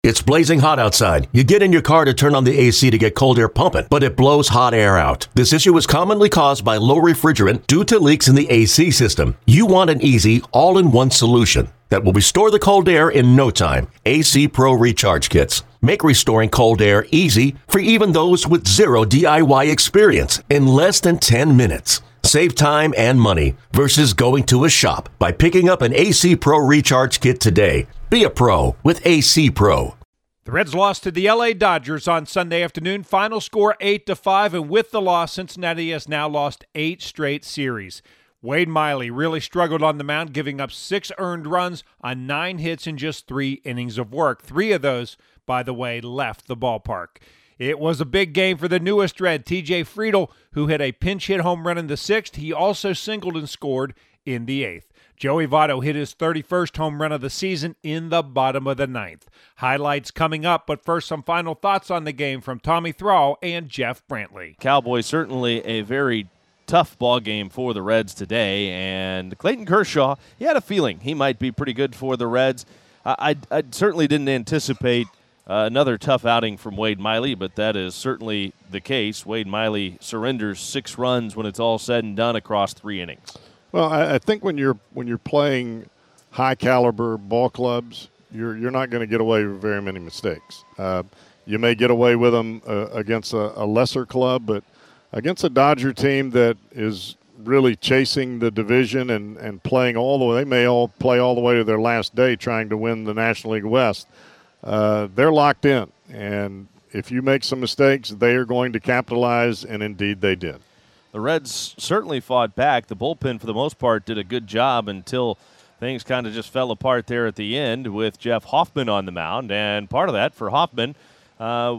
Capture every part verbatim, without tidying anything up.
It's blazing hot outside. You get in your car to turn on the A C to get cold air pumping, but it blows hot air out. This issue is commonly caused by low refrigerant due to leaks in the A C system. You want an easy, all-in-one solution that will restore the cold air in no time. A C Pro Recharge Kits make restoring cold air easy for even those with zero D I Y experience in less than ten minutes. Save time and money versus going to a shop by picking up an A C Pro Recharge Kit today. Be a pro with A C Pro. The Reds lost to the L A Dodgers on Sunday afternoon. Final score eight to five, and with the loss, Cincinnati has now lost eight straight series. Wade Miley really struggled on the mound, giving up six earned runs on nine hits in just three innings of work. Three of those, by the way, left the ballpark. It was a big game for the newest Red, T J Friedl, who hit a pinch hit home run in the sixth. He also singled and scored in the eighth. Joey Votto hit his thirty-first home run of the season in the bottom of the ninth. Highlights coming up, but first some final thoughts on the game from Tommy Thrall and Jeff Brantley. Cowboys certainly a very tough ball game for the Reds today, and Clayton Kershaw, he had a feeling he might be pretty good for the Reds. I, I, I certainly didn't anticipate uh, another tough outing from Wade Miley, but that is certainly the case. Wade Miley surrenders six runs when it's all said and done across three innings. Well, I, I think when you're when you're playing high caliber ball clubs, you're you're not going to get away with very many mistakes. Uh, you may get away with them uh, against a, a lesser club, but against a Dodger team that is really chasing the division and, and playing all the way, they may all play all the way to their last day trying to win the National League West. Uh, they're locked in, and if you make some mistakes, they are going to capitalize, and indeed they did. The Reds certainly fought back. The bullpen, for the most part, did a good job until things kind of just fell apart there at the end with Jeff Hoffman on the mound. And part of that for Hoffman, uh,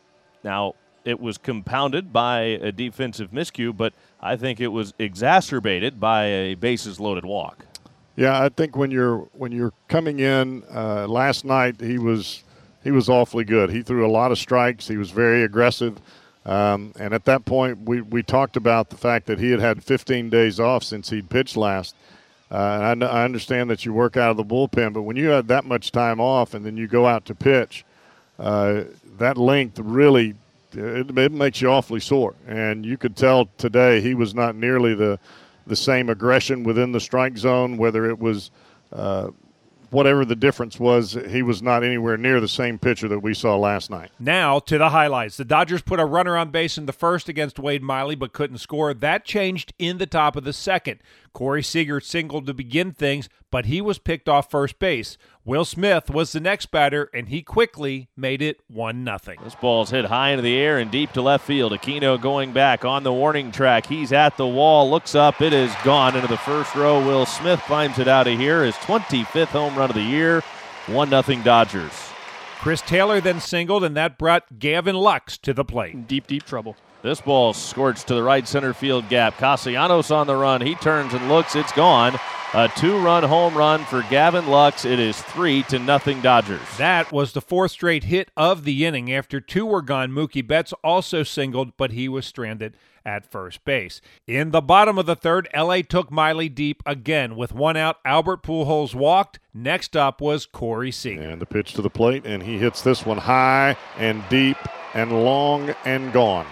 now it was compounded by a defensive miscue, but I think it was exacerbated by a bases-loaded walk. Yeah, I think when you're when you're coming in uh, last night, he was he was awfully good. He threw a lot of strikes. He was very aggressive. Um, and at that point, we, we talked about the fact that he had had fifteen days off since he'd pitched last. Uh, and I, I understand that you work out of the bullpen, but when you had that much time off and then you go out to pitch, uh, that length really it, it makes you awfully sore. And you could tell today he was not nearly the the same aggression within the strike zone, whether it was uh, – whatever the difference was, he was not anywhere near the same pitcher that we saw last night. Now to the highlights. The Dodgers put a runner on base in the first against Wade Miley but couldn't score. That changed in the top of the second. Corey Seager singled to begin things, but he was picked off first base. Will Smith was the next batter, and he quickly made it one nothing. This ball's hit high into the air and deep to left field. Aquino going back on the warning track. He's at the wall, looks up. It is gone into the first row. Will Smith climbs it out of here. His twenty-fifth home run of the year. one nothing Dodgers. Chris Taylor then singled, and that brought Gavin Lux to the plate. Deep, deep trouble. This ball scorched to the right center field gap. Castellanos on the run. He turns and looks. It's gone. A two-run home run for Gavin Lux. It is three to nothing Dodgers. That was the fourth straight hit of the inning. After two were gone, Mookie Betts also singled, but he was stranded at first base. In the bottom of the third, L A took Miley deep again. With one out, Albert Pujols walked. Next up was Corey Seager. And the pitch to the plate, and he hits this one high and deep and long and gone.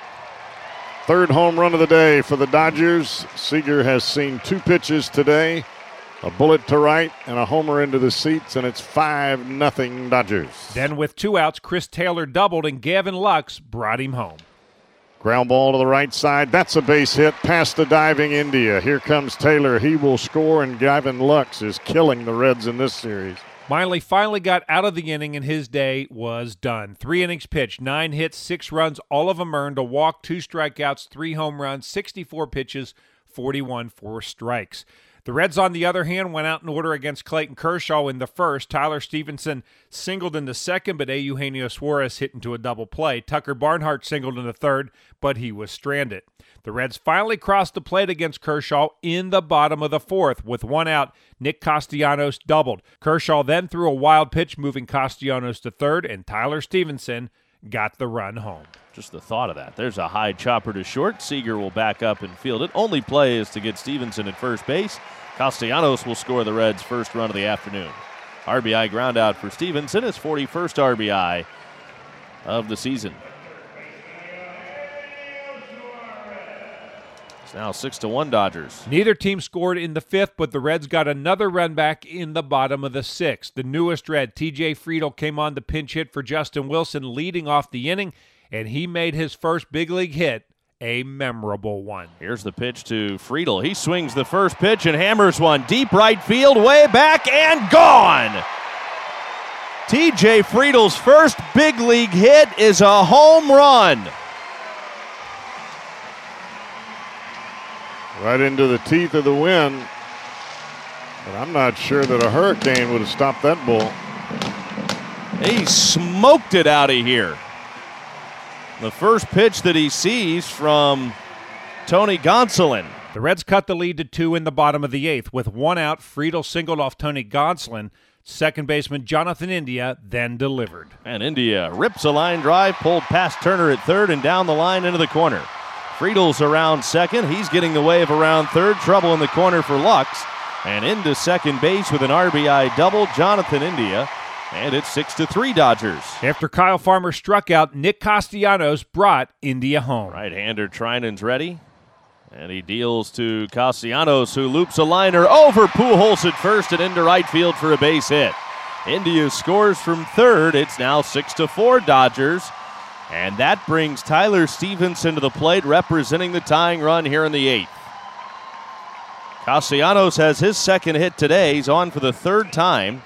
Third home run of the day for the Dodgers. Seager has seen two pitches today, a bullet to right and a homer into the seats, and it's five nothing Dodgers. Then with two outs, Chris Taylor doubled, and Gavin Lux brought him home. Ground ball to the right side. That's a base hit past the diving India. Here comes Taylor. He will score, and Gavin Lux is killing the Reds in this series. Miley finally got out of the inning, and his day was done. Three innings pitched, nine hits, six runs, all of them earned, a walk, two strikeouts, three home runs, sixty-four pitches, forty-one for strikes. The Reds, on the other hand, went out in order against Clayton Kershaw in the first. Tyler Stevenson singled in the second, but Eugenio Suarez hit into a double play. Tucker Barnhart singled in the third, but he was stranded. The Reds finally crossed the plate against Kershaw in the bottom of the fourth. With one out, Nick Castellanos doubled. Kershaw then threw a wild pitch, moving Castellanos to third, and Tyler Stevenson got the run home. Just the thought of that. There's a high chopper to short. Seager will back up and field it. Only play is to get Stevenson at first base. Castellanos will score the Reds' first run of the afternoon. R B I ground out for Stevenson, his forty-first R B I of the season. It's now six to one Dodgers. Neither team scored in the fifth, but the Reds got another run back in the bottom of the sixth. The newest Red, T J Friedl, came on the pinch hit for Justin Wilson, leading off the inning, and he made his first big league hit a memorable one. Here's the pitch to Friedl. He swings the first pitch and hammers one deep right field, way back and gone. T J Friedl's first big league hit is a home run. Right into the teeth of the wind. But I'm not sure that a hurricane would have stopped that ball. He smoked it out of here. The first pitch that he sees from Tony Gonsolin. The Reds cut the lead to two in the bottom of the eighth. With one out, Friedl singled off Tony Gonsolin. Second baseman Jonathan India then delivered. And India rips a line drive, pulled past Turner at third and down the line into the corner. Friedl's around second. He's getting the wave around third. Trouble in the corner for Lux. And into second base with an R B I double, Jonathan India. And it's six to three Dodgers. After Kyle Farmer struck out, Nick Castellanos brought India home. Right-hander Trinan's ready. And he deals to Castellanos, who loops a liner over Pujols at first and into right field for a base hit. India scores from third. It's now six to four Dodgers. And that brings Tyler Stevenson to the plate, representing the tying run here in the eighth. Castellanos has his second hit today. He's on for the third time.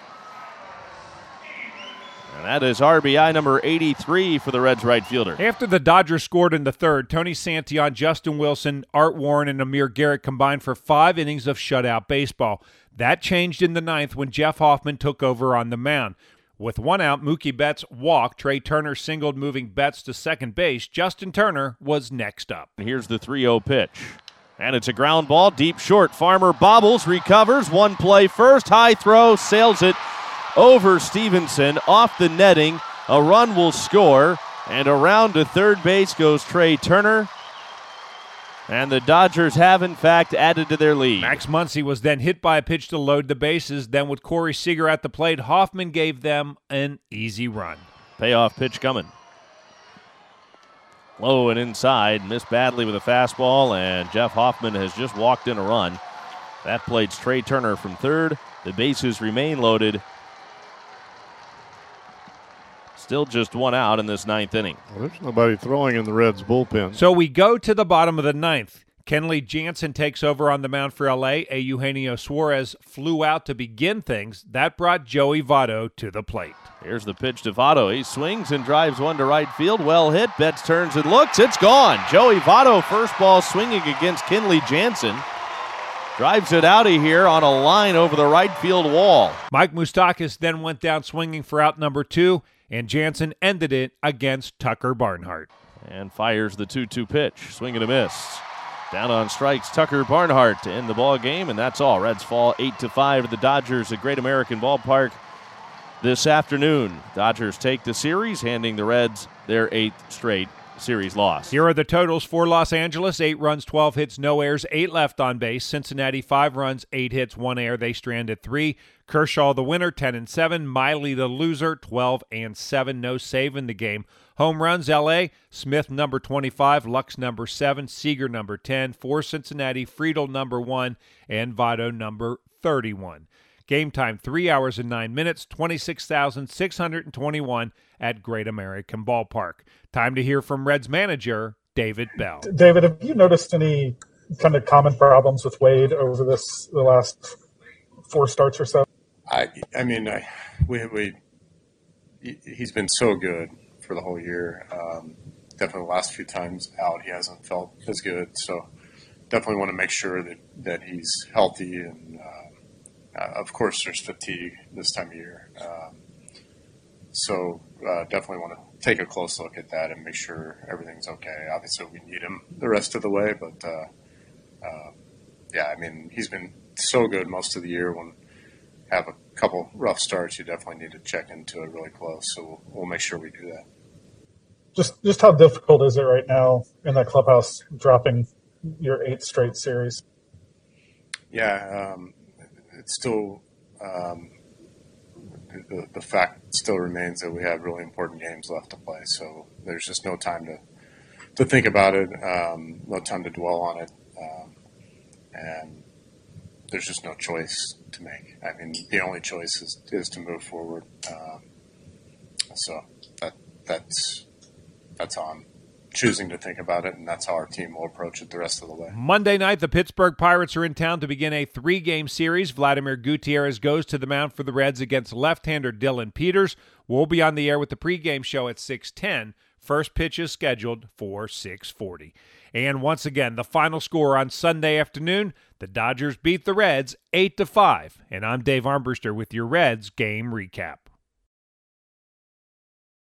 And that is R B I number eighty-three for the Reds right fielder. After the Dodgers scored in the third, Tony Santillan, Justin Wilson, Art Warren, and Amir Garrett combined for five innings of shutout baseball. That changed in the ninth when Jeff Hoffman took over on the mound. With one out, Mookie Betts walked. Trey Turner singled, moving Betts to second base. Justin Turner was next up. And here's the three oh pitch. And it's a ground ball, deep short. Farmer bobbles, recovers, one play first, high throw, sails it over Stevenson, off the netting. A run will score, and around to third base goes Trey Turner. And the Dodgers have, in fact, added to their lead. Max Muncy was then hit by a pitch to load the bases. Then with Corey Seager at the plate, Hoffman gave them an easy run. Payoff pitch coming. Low and inside, missed badly with a fastball, and Jeff Hoffman has just walked in a run. That plates Trey Turner from third. The bases remain loaded. Still just one out in this ninth inning. Well, there's nobody throwing in the Reds bullpen. So we go to the bottom of the ninth. Kenley Jansen takes over on the mound for L A. A. Eugenio Suarez flew out to begin things. That brought Joey Votto to the plate. Here's the pitch to Votto. He swings and drives one to right field. Well hit. Betts turns and looks. It's gone. Joey Votto, first ball swinging against Kenley Jansen. Drives it out of here on a line over the right field wall. Mike Moustakas then went down swinging for out number two, and Jansen ended it against Tucker Barnhart. And fires the two two pitch. Swing and a miss. Down on strikes, Tucker Barnhart to end the ball game, and that's all. Reds fall eight to five to the Dodgers at Great American Ballpark this afternoon. Dodgers take the series, handing the Reds their eighth straight series loss. Here are the totals for Los Angeles: eight runs, twelve hits, no errors, eight left on base. Cincinnati, five runs, eight hits, one error. They strand at three. Kershaw, the winner, ten and seven. Miley, the loser, twelve and seven. No save in the game. Home runs, L A, Smith number twenty-five, Lux number seven, Seager number ten. For Cincinnati, Friedl number one, and Votto number thirty-one. Game time, three hours and nine minutes, twenty-six thousand six hundred twenty-one at Great American Ballpark. Time to hear from Reds manager David Bell. David, have you noticed any kind of common problems with Wade over this the last four starts or so? I, I mean, I, we, we, he's been so good for the whole year. Um, definitely the last few times out, he hasn't felt as good. So definitely want to make sure that, that he's healthy. And uh, uh, of course, there's fatigue this time of year. Um, so uh, definitely want to take a close look at that and make sure everything's okay. Obviously, we need him the rest of the way, but uh, uh, yeah, I mean, he's been so good most of the year. When have a couple rough starts, you definitely need to check into it really close. So we'll, we'll make sure we do that. Just, just how difficult is it right now in that clubhouse, dropping your eighth straight series? Yeah, um, it's still um, the, the fact still remains that we have really important games left to play. So there's just no time to to think about it, um, no time to dwell on it, um, and there's just no choice to make. I mean, the only choice is, is to move forward. Um, so that that's that's how I'm choosing to think about it, and that's how our team will approach it the rest of the way. Monday night, the Pittsburgh Pirates are in town to begin a three-game series. Vladimir Gutierrez goes to the mound for the Reds against left-hander Dylan Peters. We'll be on the air with the pregame show at six ten. First pitch is scheduled for six forty. And once again, the final score on Sunday afternoon, the Dodgers beat the Reds eight to five. And I'm Dave Armbruster with your Reds game recap.